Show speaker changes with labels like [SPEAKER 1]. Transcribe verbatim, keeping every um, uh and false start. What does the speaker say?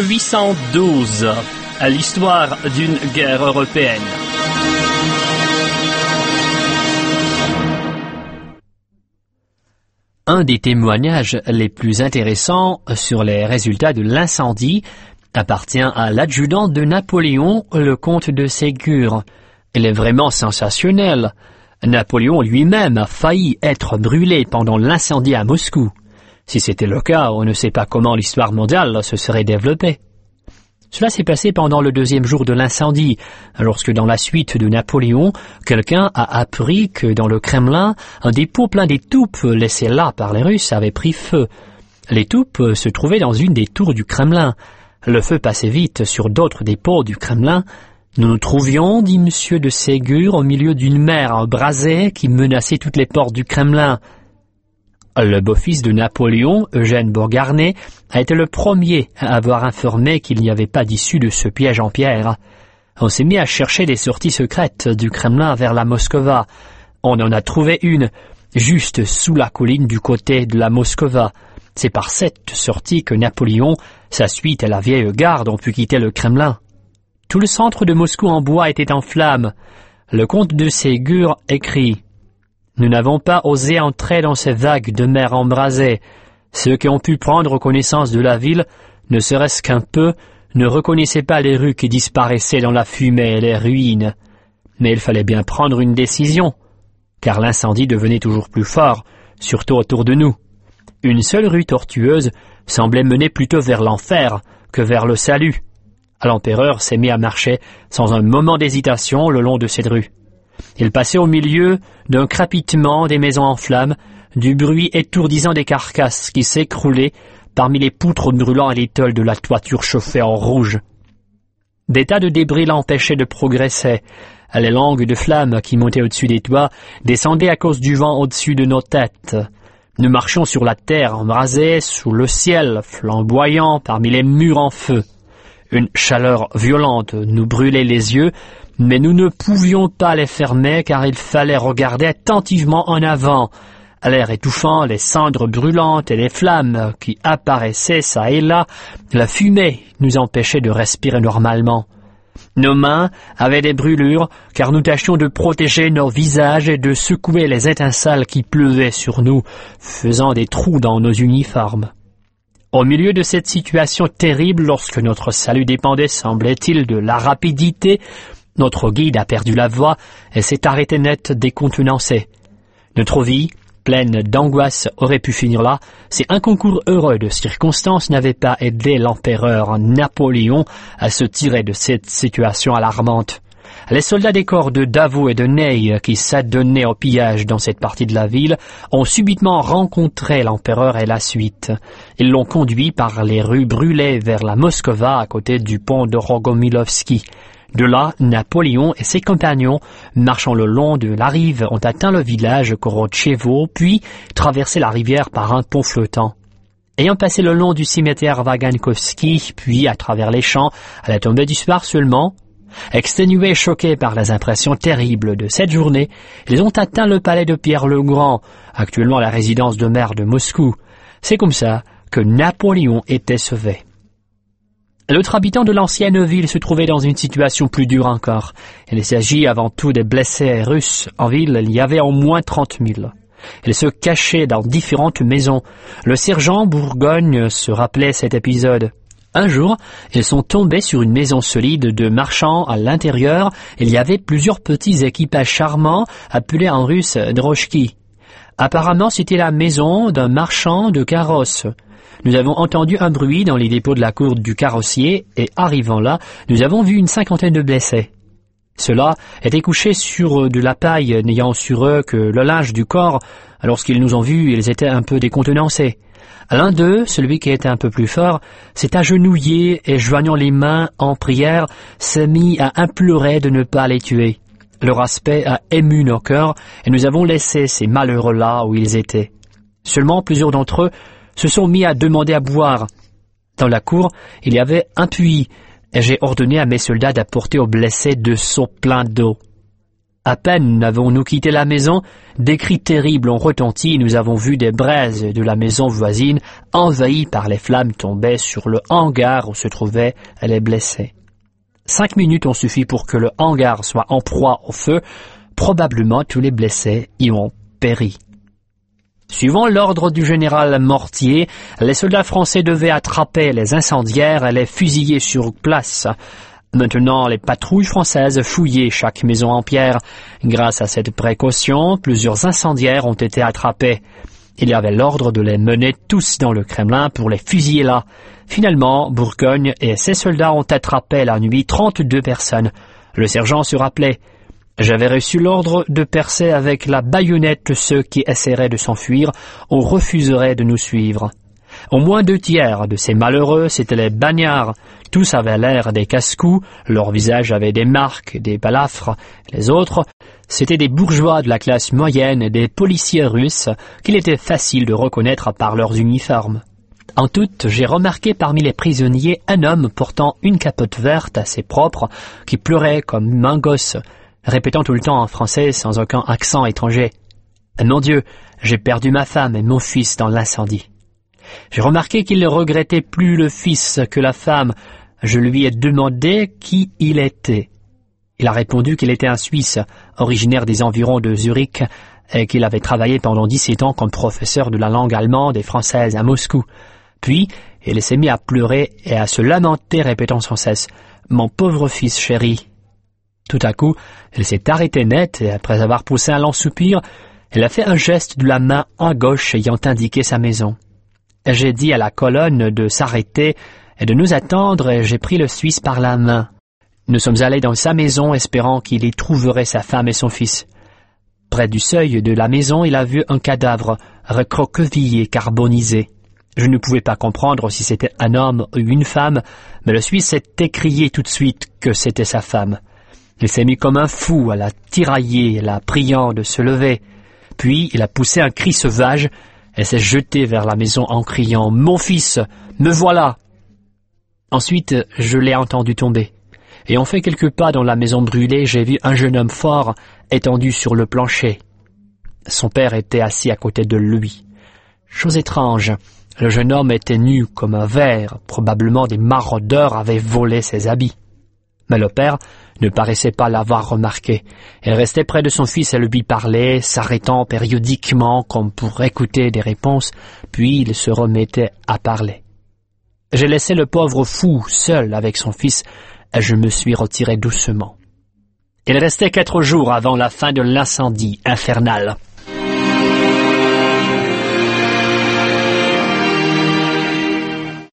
[SPEAKER 1] huit cent douze, à l'histoire d'une guerre européenne. Un des témoignages les plus intéressants sur les résultats de l'incendie appartient à l'adjudant de Napoléon, le comte de Ségur. Il est vraiment sensationnel. Napoléon lui-même a failli être brûlé pendant l'incendie à Moscou. Si c'était le cas, on ne sait pas comment l'histoire mondiale se serait développée. Cela s'est passé pendant le deuxième jour de l'incendie, lorsque dans la suite de Napoléon, quelqu'un a appris que dans le Kremlin, un dépôt plein d'étoupes laissées là par les Russes avait pris feu. L'étoupe se trouvait dans une des tours du Kremlin. Le feu passait vite sur d'autres dépôts du Kremlin. Nous nous trouvions, dit M. de Ségur, au milieu d'une mer embrasée qui menaçait toutes les portes du Kremlin. Le beau-fils de Napoléon, Eugène Beaugarnet, a été le premier à avoir informé qu'il n'y avait pas d'issue de ce piège en pierre. On s'est mis à chercher des sorties secrètes du Kremlin vers la Moskova. On en a trouvé une, juste sous la colline du côté de la Moskova. C'est par cette sortie que Napoléon, sa suite et la vieille garde ont pu quitter le Kremlin. Tout le centre de Moscou en bois était en flammes. Le comte de Ségur écrit: « Nous n'avons pas osé entrer dans ces vagues de mer embrasées. Ceux qui ont pu prendre connaissance de la ville, ne serait-ce qu'un peu, ne reconnaissaient pas les rues qui disparaissaient dans la fumée et les ruines. Mais il fallait bien prendre une décision, car l'incendie devenait toujours plus fort, surtout autour de nous. Une seule rue tortueuse semblait mener plutôt vers l'enfer que vers le salut. L'empereur s'est mis à marcher sans un moment d'hésitation le long de cette rue. Il passait au milieu d'un crépitement des maisons en flammes, du bruit étourdissant des carcasses qui s'écroulaient parmi les poutres brûlant et les tôles de la toiture chauffée en rouge. Des tas de débris l'empêchaient de progresser. Les langues de flammes qui montaient au-dessus des toits descendaient à cause du vent au-dessus de nos têtes. Nous marchions sur la terre embrasée, sous le ciel flamboyant parmi les murs en feu. Une chaleur violente nous brûlait les yeux, mais nous ne pouvions pas les fermer car il fallait regarder attentivement en avant. L'air étouffant, les cendres brûlantes et les flammes qui apparaissaient çà et là, la fumée nous empêchait de respirer normalement. Nos mains avaient des brûlures car nous tâchions de protéger nos visages et de secouer les étincelles qui pleuvaient sur nous, faisant des trous dans nos uniformes. Au milieu de cette situation terrible, lorsque notre salut dépendait, semblait-il, de la rapidité, notre guide a perdu la voie et s'est arrêté net décontenancé. Notre vie, pleine d'angoisse, aurait pu finir là si un concours heureux de circonstances n'avait pas aidé l'empereur Napoléon à se tirer de cette situation alarmante. Les soldats des corps de Davout et de Ney qui s'adonnaient au pillage dans cette partie de la ville ont subitement rencontré l'empereur et la suite. Ils l'ont conduit par les rues brûlées vers la Moskova à côté du pont de Rogomilovski. De là, Napoléon et ses compagnons, marchant le long de la rive, ont atteint le village Korotchevo, puis traversé la rivière par un pont flottant. Ayant passé le long du cimetière Vagankovski, puis à travers les champs, à la tombée du soir seulement, exténués et choqués par les impressions terribles de cette journée, ils ont atteint le palais de Pierre le Grand, actuellement la résidence de maire de Moscou. C'est comme ça que Napoléon était sauvé. L'autre habitant de l'ancienne ville se trouvait dans une situation plus dure encore. Il s'agit avant tout des blessés russes. En ville, il y avait au moins trente mille. Ils se cachaient dans différentes maisons. Le sergent Bourgogne se rappelait cet épisode. Un jour, ils sont tombés sur une maison solide de marchands. À l'intérieur, il y avait plusieurs petits équipages charmants appelés en russe drochki. Apparemment, c'était la maison d'un marchand de carrosses. Nous avons entendu un bruit dans les dépôts de la cour du carrossier et, arrivant là, nous avons vu une cinquantaine de blessés. Ceux-là étaient couchés sur de la paille, n'ayant sur eux que le linge du corps. Lorsqu'ils nous ont vus, ils étaient un peu décontenancés. L'un d'eux, celui qui était un peu plus fort, s'est agenouillé et, joignant les mains en prière, s'est mis à implorer de ne pas les tuer. Leur aspect a ému nos cœurs et nous avons laissé ces malheureux là où ils étaient. Seulement plusieurs d'entre eux se sont mis à demander à boire. Dans la cour, il y avait un puits, et j'ai ordonné à mes soldats d'apporter aux blessés deux seaux pleins d'eau. À peine n'avons-nous quitté la maison, des cris terribles ont retenti et nous avons vu des braises de la maison voisine envahies par les flammes tomber sur le hangar où se trouvaient les blessés. Cinq minutes ont suffi pour que le hangar soit en proie au feu. Probablement tous les blessés y ont péri. Suivant l'ordre du général Mortier, les soldats français devaient attraper les incendiaires et les fusiller sur place. Maintenant, les patrouilles françaises fouillaient chaque maison en pierre. Grâce à cette précaution, plusieurs incendiaires ont été attrapés. Il y avait l'ordre de les mener tous dans le Kremlin pour les fusiller là. Finalement, Bourgogne et ses soldats ont attrapé la nuit trente-deux personnes. Le sergent se rappelait: « J'avais reçu l'ordre de percer avec la baïonnette ceux qui essaieraient de s'enfuir ou refuseraient de nous suivre. » Au moins deux tiers de ces malheureux, c'étaient les bagnards. Tous avaient l'air des casse-cous, leurs visages avaient des marques, des balafres. Les autres, c'étaient des bourgeois de la classe moyenne, des policiers russes, qu'il était facile de reconnaître par leurs uniformes. En tout, j'ai remarqué parmi les prisonniers un homme portant une capote verte assez propre, qui pleurait comme un gosse, répétant tout le temps en français sans aucun accent étranger: « Mon Dieu, j'ai perdu ma femme et mon fils dans l'incendie. » J'ai remarqué qu'il ne regrettait plus le fils que la femme. Je lui ai demandé qui il était. Il a répondu qu'il était un Suisse, originaire des environs de Zurich, et qu'il avait travaillé pendant dix-sept ans comme professeur de la langue allemande et française à Moscou. Puis, il s'est mis à pleurer et à se lamenter, répétant sans cesse: « Mon pauvre fils chéri !» Tout à coup, il s'est arrêté net, et après avoir poussé un long soupir, il a fait un geste de la main à gauche ayant indiqué sa maison. J'ai dit à la colonne de s'arrêter et de nous attendre, et j'ai pris le Suisse par la main. Nous sommes allés dans sa maison, espérant qu'il y trouverait sa femme et son fils. Près du seuil de la maison, il a vu un cadavre recroquevillé, carbonisé. Je ne pouvais pas comprendre si c'était un homme ou une femme, mais le Suisse s'est écrié tout de suite que c'était sa femme. Il s'est mis comme un fou à la tirailler, la priant de se lever. Puis il a poussé un cri sauvage et s'est jeté vers la maison en criant: « Mon fils, me voilà !» Ensuite, je l'ai entendu tomber. Ayant fait quelques pas dans la maison brûlée, j'ai vu un jeune homme fort étendu sur le plancher. Son père était assis à côté de lui. Chose étrange, le jeune homme était nu comme un ver. Probablement des maraudeurs avaient volé ses habits. Mais le père ne paraissait pas l'avoir remarqué. Il restait près de son fils et lui parlait, s'arrêtant périodiquement comme pour écouter des réponses, puis il se remettait à parler. J'ai laissé le pauvre fou seul avec son fils et je me suis retiré doucement. Il restait quatre jours avant la fin de l'incendie infernal.